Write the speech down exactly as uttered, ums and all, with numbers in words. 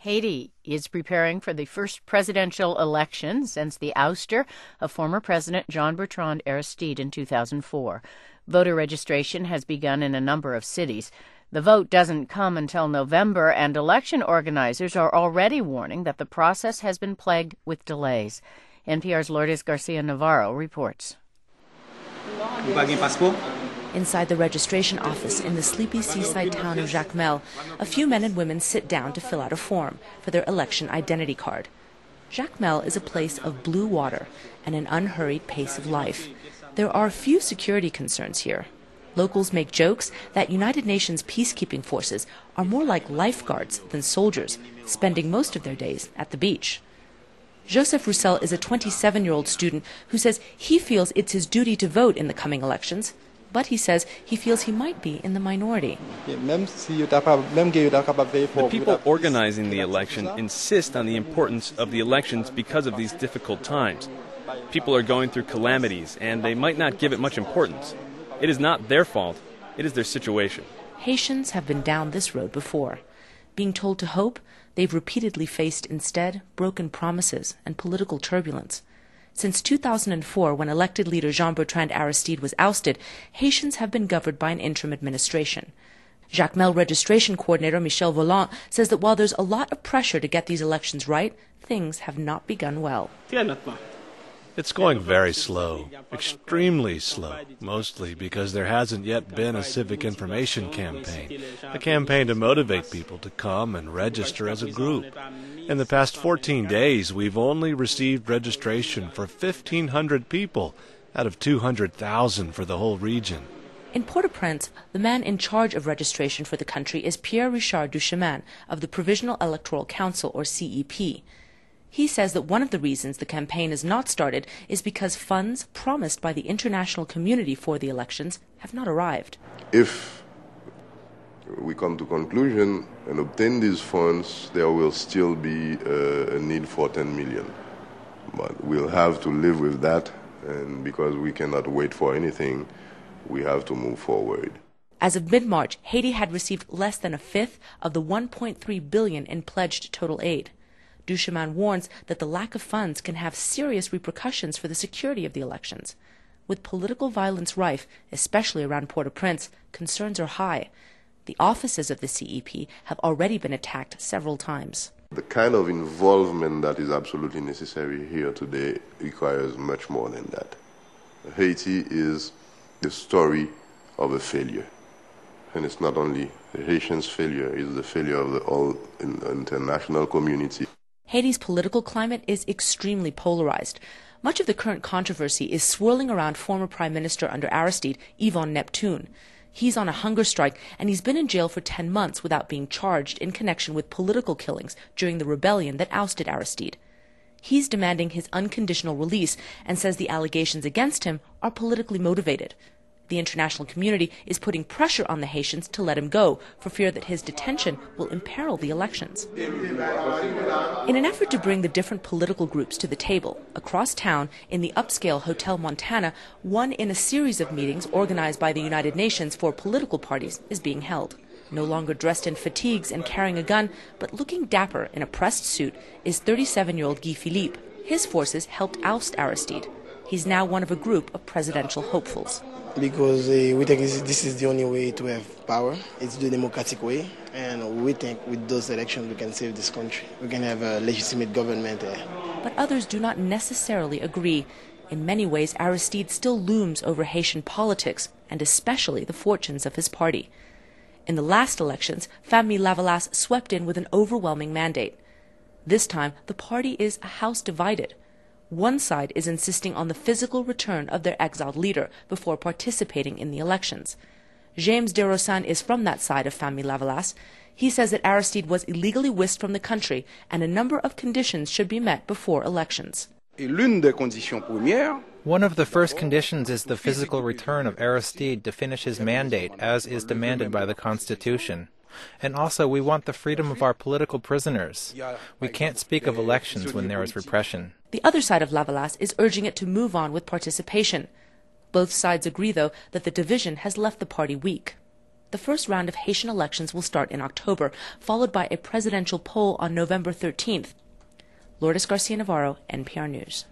Haiti is preparing for the first presidential election since the ouster of former President Jean-Bertrand Aristide in two thousand four. Voter registration has begun in a number of cities. The vote doesn't come until November, and election organizers are already warning that the process has been plagued with delays. N P R's Lourdes Garcia Navarro reports. Inside the registration office in the sleepy seaside town of Jacmel, a few men and women sit down to fill out a form for their election identity card. Jacmel is a place of blue water and an unhurried pace of life. There are few security concerns here. Locals make jokes that United Nations peacekeeping forces are more like lifeguards than soldiers, spending most of their days at the beach. Joseph Roussel is a twenty-seven-year-old student who says he feels it's his duty to vote in the coming elections, but he says he feels he might be in the minority. The people organizing the election insist on the importance of the elections because of these difficult times. People are going through calamities, and they might not give it much importance. It is not their fault. It is their situation. Haitians have been down this road before. Being told to hope, they've repeatedly faced instead broken promises and political turbulence. Since two thousand four, when elected leader Jean-Bertrand Aristide was ousted, Haitians have been governed by an interim administration. Jacmel registration coordinator Michel Volant says that while there's a lot of pressure to get these elections right, things have not begun well. It's going very slow, extremely slow, mostly because there hasn't yet been a civic information campaign, a campaign to motivate people to come and register as a group. In the past fourteen days, we've only received registration for fifteen hundred people out of two hundred thousand for the whole region. In Port-au-Prince, the man in charge of registration for the country is Pierre Richard Duchemin of the Provisional Electoral Council, or C E P. He says that one of the reasons the campaign has not started is because funds promised by the international community for the elections have not arrived. If we come to conclusion and obtain these funds, there will still be uh, a need for ten million. But we'll have to live with that, and because we cannot wait for anything, we have to move forward. As of mid-March, Haiti had received less than a fifth of the one point three billion dollars in pledged total aid. Duchemin warns that the lack of funds can have serious repercussions for the security of the elections. With political violence rife, especially around Port-au-Prince, concerns are high. The offices of the C E P have already been attacked several times. The kind of involvement that is absolutely necessary here today requires much more than that. Haiti is the story of a failure. And it's not only the Haitians' failure, it's the failure of the whole international community. Haiti's political climate is extremely polarized. Much of the current controversy is swirling around former Prime Minister under Aristide, Yvon Neptune. He's on a hunger strike, and he's been in jail for ten months without being charged in connection with political killings during the rebellion that ousted Aristide. He's demanding his unconditional release and says the allegations against him are politically motivated. The international community is putting pressure on the Haitians to let him go for fear that his detention will imperil the elections. In an effort to bring the different political groups to the table, across town in the upscale Hotel Montana, one in a series of meetings organized by the United Nations for political parties is being held. No longer dressed in fatigues and carrying a gun, but looking dapper in a pressed suit, is thirty-seven-year-old Guy Philippe. His forces helped oust Aristide. He's now one of a group of presidential hopefuls. Because uh, we think this is the only way to have power. It's the democratic way, and we think with those elections we can save this country. We can have a legitimate government there. But others do not necessarily agree. In many ways, Aristide still looms over Haitian politics, and especially the fortunes of his party. In the last elections, Famille Lavalas swept in with an overwhelming mandate. This time, the party is a house divided. One side is insisting on the physical return of their exiled leader before participating in the elections. James de Rossan is from that side of Famille Lavalas. He says that Aristide was illegally whisked from the country and a number of conditions should be met before elections. One of the first conditions is the physical return of Aristide to finish his mandate, as is demanded by the Constitution. And also, we want the freedom of our political prisoners. We can't speak of elections when there is repression. The other side of Lavalas is urging it to move on with participation. Both sides agree, though, that the division has left the party weak. The first round of Haitian elections will start in October, followed by a presidential poll on November thirteenth. Lourdes Garcia Navarro, N P R News.